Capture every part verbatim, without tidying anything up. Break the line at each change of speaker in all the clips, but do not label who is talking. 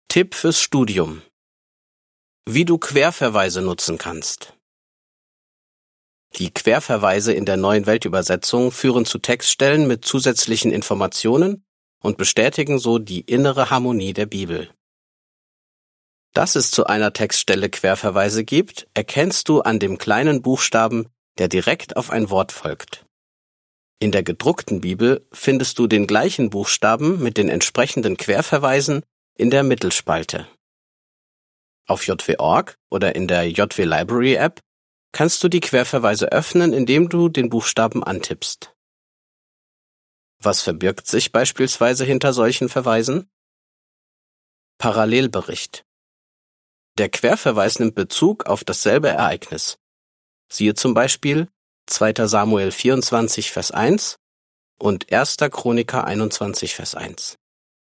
Tipp fürs Studium: Wie du Querverweise nutzen kannst. Die Querverweise in der Neuen Weltübersetzung führen zu Textstellen mit zusätzlichen Informationen und bestätigen so die innere Harmonie der Bibel. Dass es zu einer Textstelle Querverweise gibt, erkennst du an dem kleinen Buchstaben, der direkt auf ein Wort folgt. In der gedruckten Bibel findest du den gleichen Buchstaben mit den entsprechenden Querverweisen in der Mittelspalte. Auf j w punkt org oder in der J W Library App kannst du die Querverweise öffnen, indem du den Buchstaben antippst. Was verbirgt sich beispielsweise hinter solchen Verweisen? Parallelbericht. Der Querverweis nimmt Bezug auf dasselbe Ereignis. Siehe zum Beispiel zweiter Samuel vierundzwanzig, Vers eins und erster Chroniker einundzwanzig, Vers eins.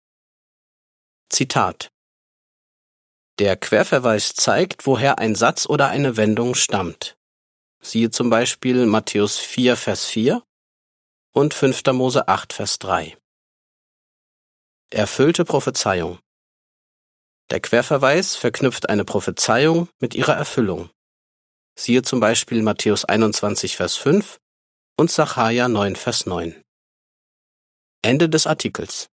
Zitat: Der Querverweis zeigt, woher ein Satz oder eine Wendung stammt. Siehe zum Beispiel Matthäus vier, Vers vier und fünfter Mose acht, Vers drei. Erfüllte Prophezeiung. Der Querverweis verknüpft eine Prophezeiung mit ihrer Erfüllung. Siehe zum Beispiel Matthäus einundzwanzig, Vers fünf und Sacharja neun, Vers neun. Ende des Artikels.